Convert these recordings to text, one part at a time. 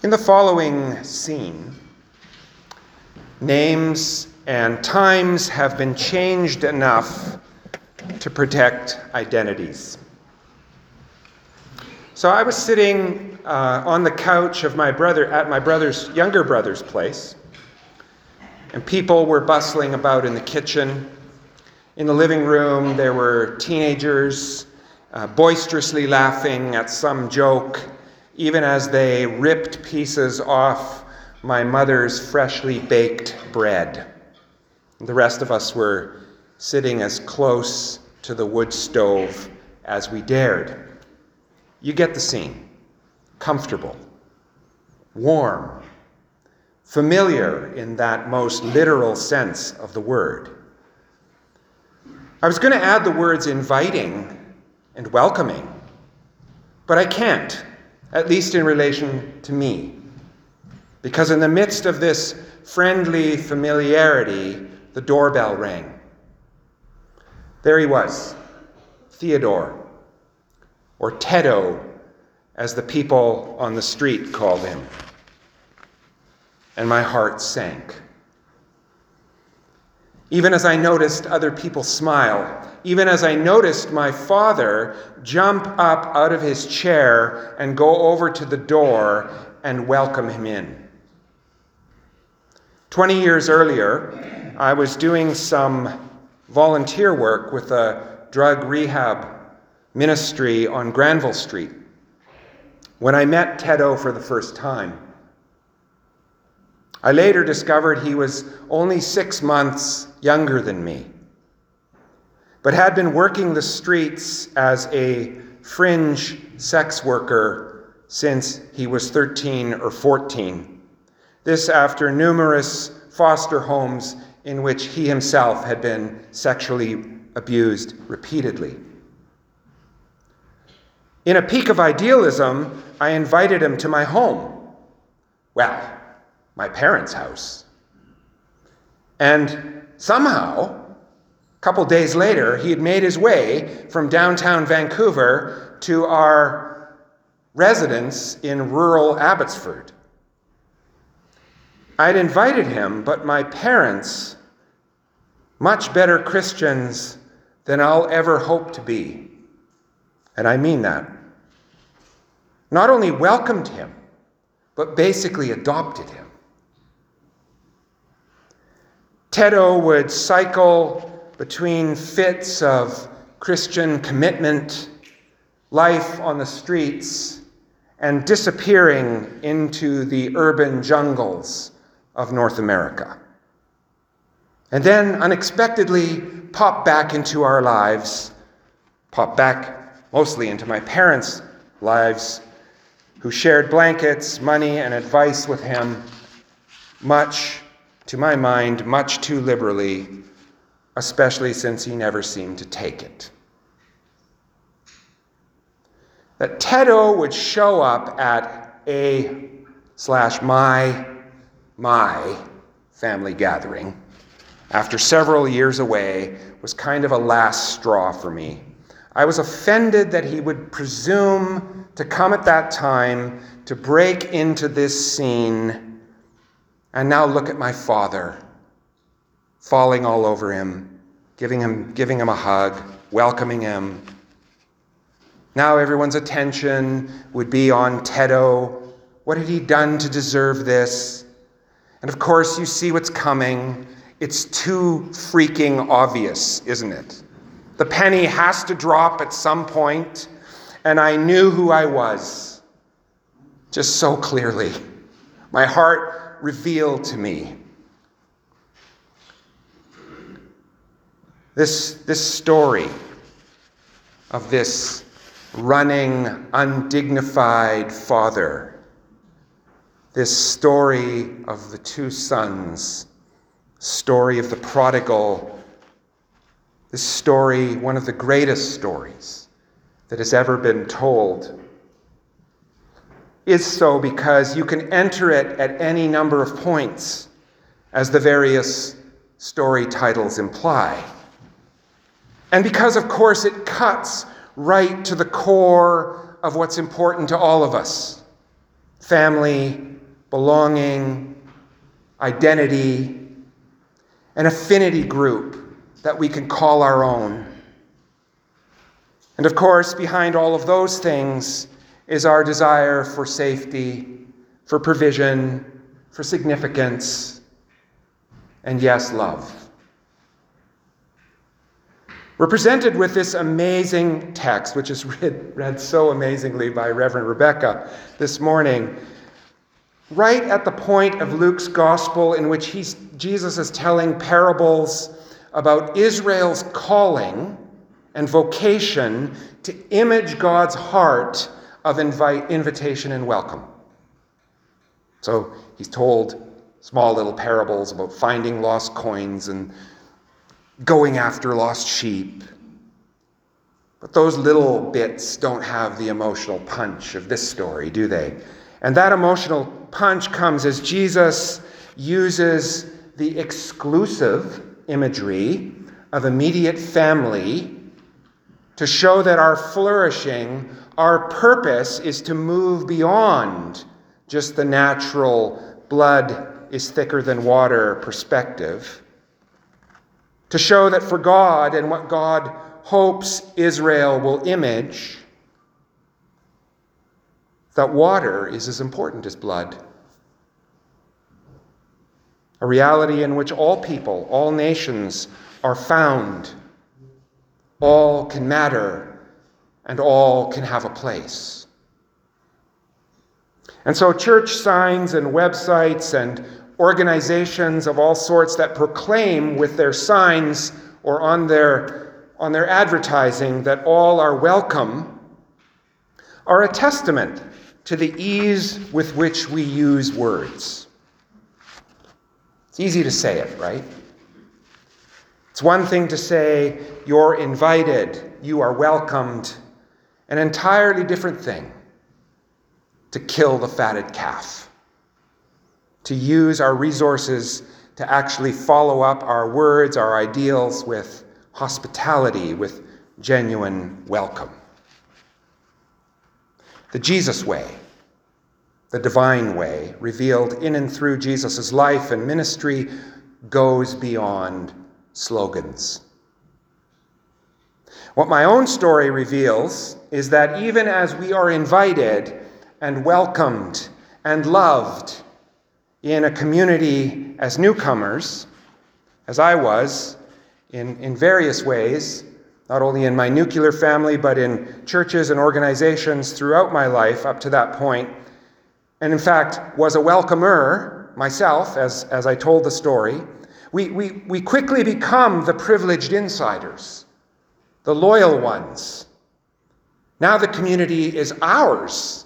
In the following scene, names and times have been changed enough to protect identities. So I was sitting on the couch of my brother at my younger brother's place, and people were bustling about in the kitchen. In the living room, there were teenagers boisterously laughing at some joke, even as they ripped pieces off my mother's freshly baked bread. The rest of us were sitting as close to the wood stove as we dared. You get the scene. Comfortable, warm, familiar in that most literal sense of the word. I was going to add the words inviting and welcoming, but I can't. At least in relation to me. Because in the midst of this friendly familiarity, the doorbell rang. There he was, Theodore, or Teddo, as the people on the street called him. And my heart sank. Even as I noticed other people smile, even as I noticed my father jump up out of his chair and go over to the door and welcome him in. 20 years earlier, I was doing some volunteer work with a drug rehab ministry on Granville Street when I met Teddo for the first time. I later discovered he was only 6 months younger than me, but had been working the streets as a fringe sex worker since he was 13 or 14. This after numerous foster homes in which he himself had been sexually abused repeatedly. In a peak of idealism, I invited him to my home. Well, my parents' house. And somehow, a couple days later, he had made his way from downtown Vancouver to our residence in rural Abbotsford. I'd invited him, but my parents, much better Christians than I'll ever hope to be, and I mean that, not only welcomed him, but basically adopted him. Teddo would cycle between fits of Christian commitment, life on the streets, and disappearing into the urban jungles of North America. And then unexpectedly pop back into our lives, pop back mostly into my parents' lives, who shared blankets, money, and advice with him, much, to my mind, much too liberally, especially since he never seemed to take it. That Teddo would show up at my family gathering after several years away was kind of a last straw for me. I was offended that he would presume to come at that time to break into this scene. And now look at my father, falling all over him, giving him a hug, welcoming him. Now everyone's attention would be on Teddo. What had he done to deserve this? And of course, you see what's coming. It's too freaking obvious, isn't it? The penny has to drop at some point, and I knew who I was, just so clearly. My heart revealed to me. This story of this running, undignified father, this story of the two sons, story of the prodigal, this story, one of the greatest stories that has ever been told, is so because you can enter it at any number of points, as the various story titles imply. And because, of course, it cuts right to the core of what's important to all of us: family, belonging, identity, an affinity group that we can call our own. And of course, behind all of those things is our desire for safety, for provision, for significance, and yes, love. We're presented with this amazing text, which is read so amazingly by Reverend Rebecca this morning, right at the point of Luke's gospel in which Jesus is telling parables about Israel's calling and vocation to image God's heart of invitation and welcome. So he's told small little parables about finding lost coins and going after lost sheep. But those little bits don't have the emotional punch of this story, do they? And that emotional punch comes as Jesus uses the exclusive imagery of immediate family to show that our flourishing, our purpose is to move beyond just the natural blood is thicker than water perspective, to show that for God and what God hopes Israel will image, that water is as important as blood. A reality in which all people, all nations are found, all can matter, and all can have a place. And so church signs and websites and organizations of all sorts that proclaim with their signs or on their advertising that all are welcome are a testament to the ease with which we use words. It's easy to say it, right? It's one thing to say, you're invited, you are welcomed. An entirely different thing to kill the fatted calf. To use our resources to actually follow up our words, our ideals with hospitality, with genuine welcome. The Jesus way, the divine way, revealed in and through Jesus' life and ministry, goes beyond slogans. What my own story reveals is that even as we are invited and welcomed and loved in a community as newcomers, as I was, in various ways, not only in my nuclear family, but in churches and organizations throughout my life up to that point, and in fact was a welcomer myself, as I told the story, we quickly become the privileged insiders, the loyal ones. Now the community is ours.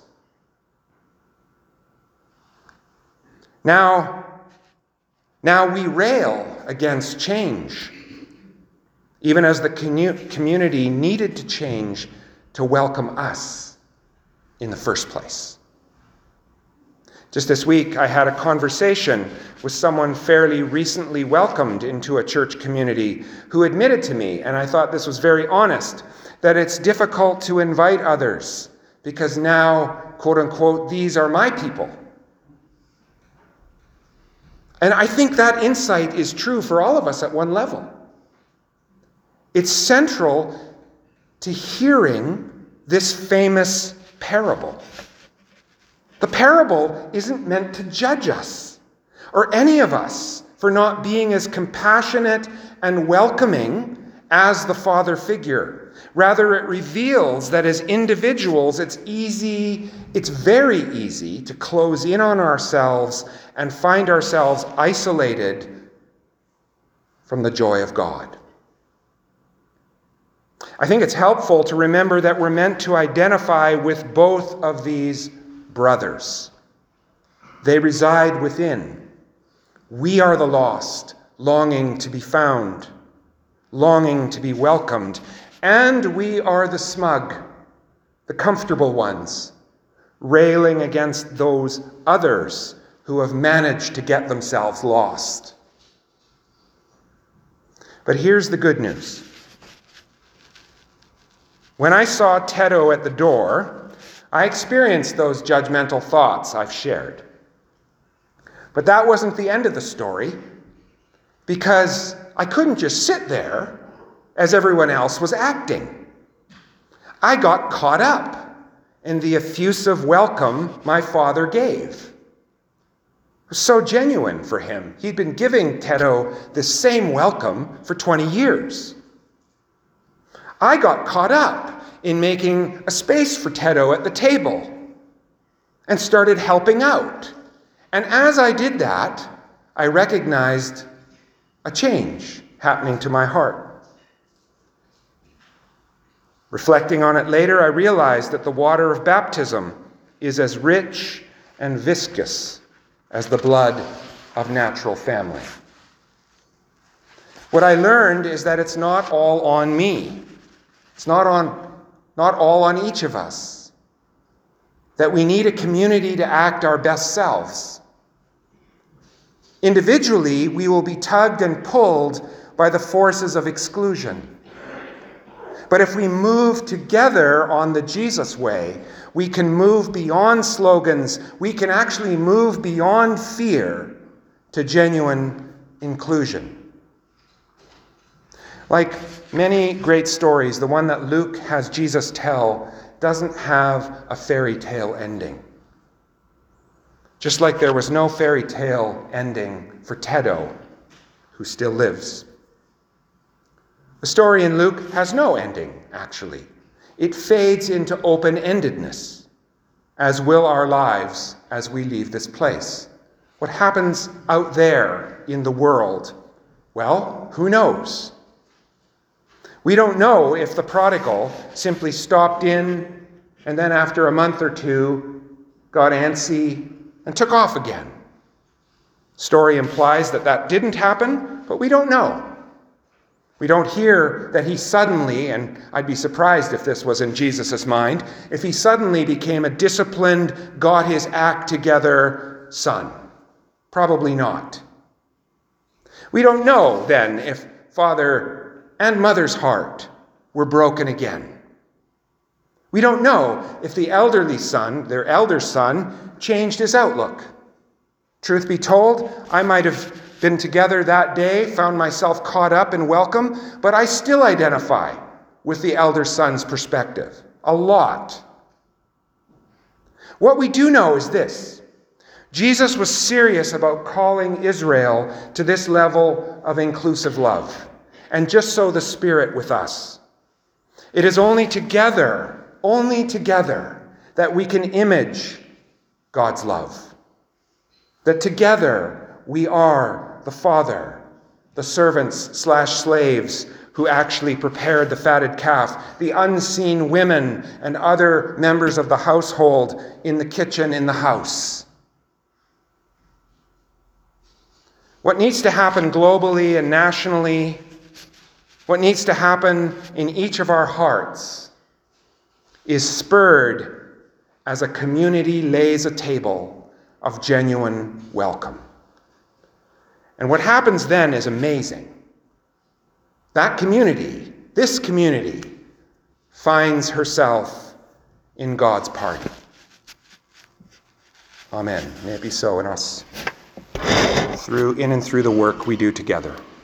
Now we rail against change, even as the community needed to change to welcome us in the first place. Just this week, I had a conversation with someone fairly recently welcomed into a church community who admitted to me, and I thought this was very honest, that it's difficult to invite others because now, quote unquote, these are my people. And I think that insight is true for all of us at one level. It's central to hearing this famous parable. The parable isn't meant to judge us or any of us for not being as compassionate and welcoming as the father figure. Rather, it reveals that as individuals, it's very easy to close in on ourselves and find ourselves isolated from the joy of God. I think it's helpful to remember that we're meant to identify with both of these brothers. They reside within. We are the lost, longing to be found, longing to be welcomed. And we are the smug, the comfortable ones, railing against those others who have managed to get themselves lost. But here's the good news. When I saw Teddo at the door, I experienced those judgmental thoughts I've shared. But that wasn't the end of the story, because I couldn't just sit there as everyone else was acting. I got caught up in the effusive welcome my father gave. It was so genuine for him. He'd been giving Teddo this same welcome for 20 years. I got caught up in making a space for Teddo at the table and started helping out. And as I did that, I recognized a change happening to my heart. Reflecting on it later, I realized that the water of baptism is as rich and viscous as the blood of natural family. What I learned is that it's not all on me. It's not all on each of us. That we need a community to act our best selves. Individually, we will be tugged and pulled by the forces of exclusion. But if we move together on the Jesus way, we can move beyond slogans. We can actually move beyond fear to genuine inclusion. Like many great stories, the one that Luke has Jesus tell doesn't have a fairy tale ending. Just like there was no fairy tale ending for Teddo, who still lives. The story in Luke has no ending, actually. It fades into open-endedness, as will our lives as we leave this place. What happens out there in the world? Well, who knows? We don't know if the prodigal simply stopped in and then after a month or two got antsy and took off again. Story implies that that didn't happen, but we don't know. We don't hear that he suddenly, and I'd be surprised if this was in Jesus' mind, if he suddenly became a disciplined, got his act together son. Probably not. We don't know then if father and mother's heart were broken again. We don't know if the elderly son, their elder son, changed his outlook. Truth be told, I might have been together that day, found myself caught up in welcome, but I still identify with the elder son's perspective. A lot. What we do know is this. Jesus was serious about calling Israel to this level of inclusive love, and just so the Spirit with us. It is only together that we can image God's love. That together we are the father, the servants/slaves who actually prepared the fatted calf, the unseen women and other members of the household in the kitchen in the house. What needs to happen globally and nationally, what needs to happen in each of our hearts, is spurred as a community lays a table of genuine welcome. And what happens then is amazing. That community, this community, finds herself in God's party. Amen. May it be so in us, in and through the work we do together.